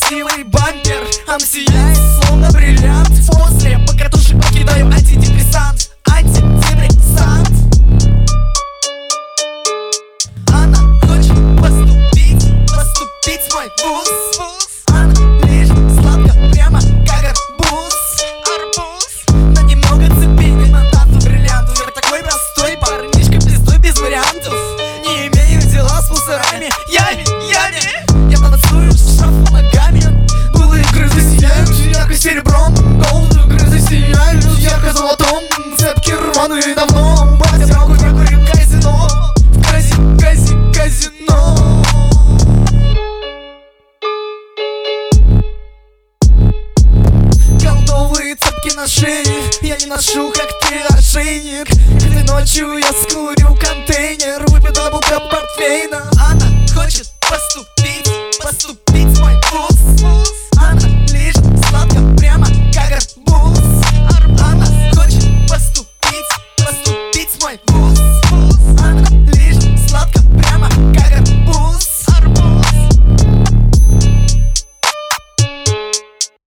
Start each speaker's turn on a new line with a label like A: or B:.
A: красивый бампер. Она сияет, словно бриллиант. После покатушек покидаю антидепрессант. Антидепрессант. Она хочет поступить в мой вуз. Она лежит сладко, прямо как арбуз. Но немного цепи, не на дату бриллиантов. Я такой простой парнишка, пиздой без вариантов. Не имею дела с мусорами, ями. Я танцую с шафу ногами. Былые грызы сияют ярко серебром. Голубые грызы сияют ярко золотом. Цепки рваные давно. Батя дорогу прокурим казино. В казино. Голдовые цепки на шее. Я не ношу, как ты, ошейник. Этой ночью я скурю контейнер. Выпью 2 бутылки портвейна. Она хочет